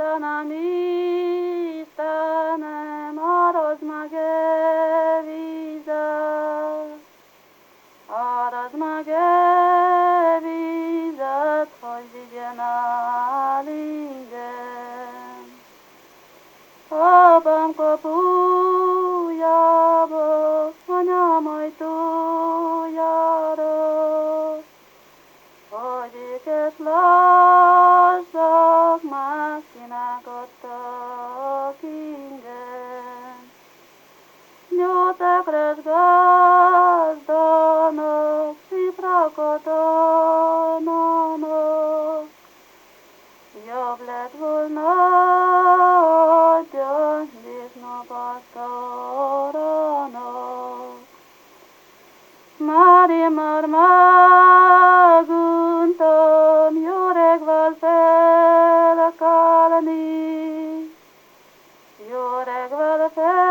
Istenem, Istenem, árazd meg-e vizet, árazd meg-e vizet, hogy vigyen el ingyen. Apám kapujába, anyám ajtójára, hogy ékes lássak, máskinek adtak ingyen. Nyolcekres gazdának, szifrakat adnának, jobb lett volna adjon disznót asztalának. Már én már meguntam jó regvel felkelni, jó regvel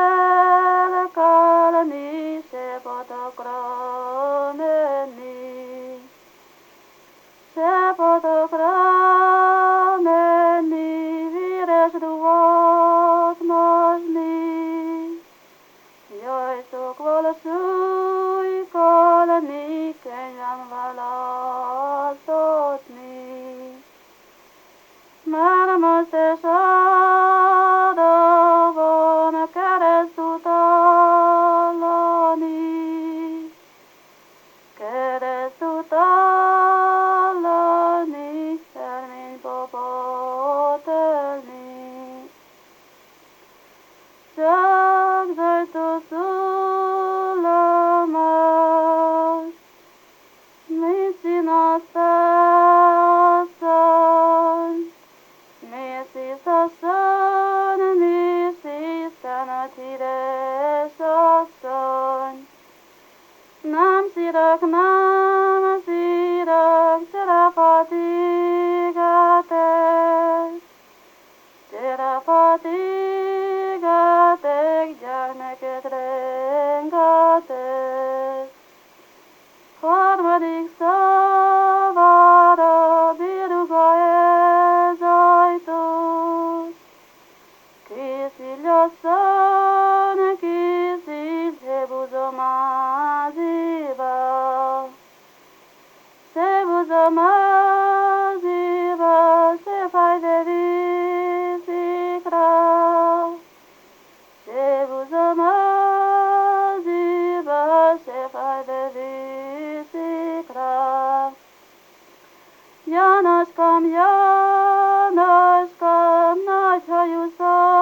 felkelni, szép patakra menni, szép patakra menni, véres ruhát mosni. Jaj, szokval szújkolni, könnyem választotni. Már most és oda van keresztutallani, keresztutallani, szerménypapot ölni. Csak zajtó szulamat, mit csinálsz te, asszony? Miért hisz, asszony, miért hiszen a híres asszony? Nem szírok, serafat égetek, serafat égetek, gyermeket rengetek. Harmadik szavára birúga ez ajtót, készülj, asszony, készülj, se búzom az éva, se búzom az éva, se fáj de viszik rá, se búzom az éva, se fáj de viszik rá. Jánoskám, Jánoskám, nagyhajú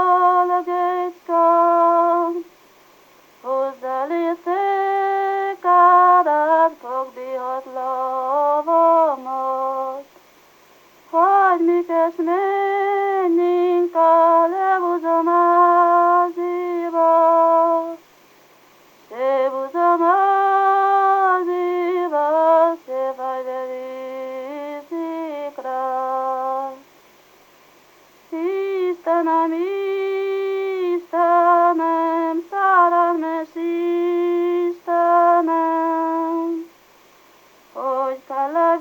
szolgécskám, hozd elé székádat, fogd divat lavamat. Hagyd mikes menjünk el, lebúzom az éva, se búzom az éva, se fáj de viszik rá. Istenem, Istenem, szerelmes Istenem, hogy kell a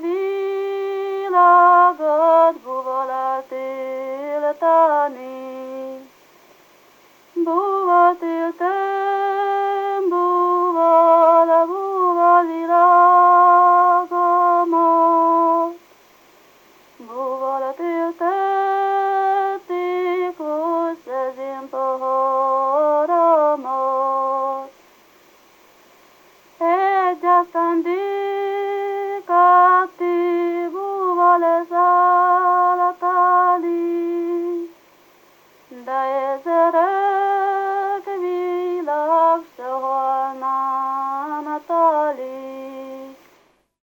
világot búval átélteni. Búvalt éltem, búval világomat, búval éltették hozzá az én poharamat. Egy asztendékát búval ez